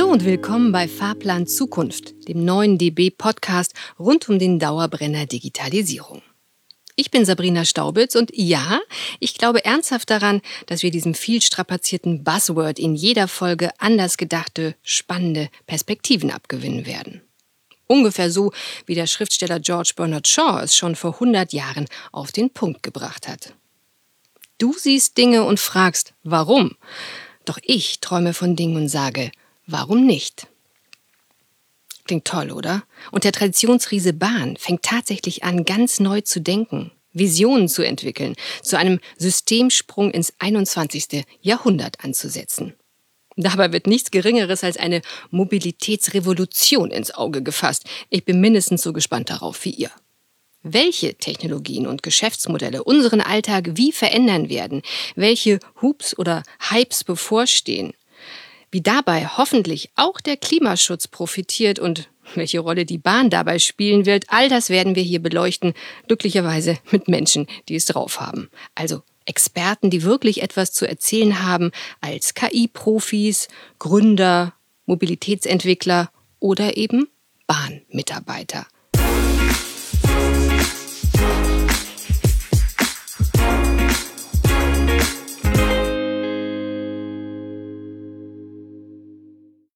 Hallo und willkommen bei Fahrplan Zukunft, dem neuen DB-Podcast rund um den Dauerbrenner Digitalisierung. Ich bin Sabrina Staubitz und ja, ich glaube ernsthaft daran, dass wir diesem viel strapazierten Buzzword in jeder Folge anders gedachte, spannende Perspektiven abgewinnen werden. Ungefähr so, wie der Schriftsteller George Bernard Shaw es schon vor 100 Jahren auf den Punkt gebracht hat. Du siehst Dinge und fragst, warum? Doch ich träume von Dingen und sage, warum nicht? Klingt toll, oder? Und der Traditionsriese Bahn fängt tatsächlich an, ganz neu zu denken, Visionen zu entwickeln, zu einem Systemsprung ins 21. Jahrhundert anzusetzen. Dabei wird nichts Geringeres als eine Mobilitätsrevolution ins Auge gefasst. Ich bin mindestens so gespannt darauf wie ihr. Welche Technologien und Geschäftsmodelle unseren Alltag wie verändern werden, welche Hubs oder Hypes bevorstehen, wie dabei hoffentlich auch der Klimaschutz profitiert und welche Rolle die Bahn dabei spielen wird, all das werden wir hier beleuchten, glücklicherweise mit Menschen, die es drauf haben. Also Experten, die wirklich etwas zu erzählen haben, als KI-Profis, Gründer, Mobilitätsentwickler oder eben Bahnmitarbeiter.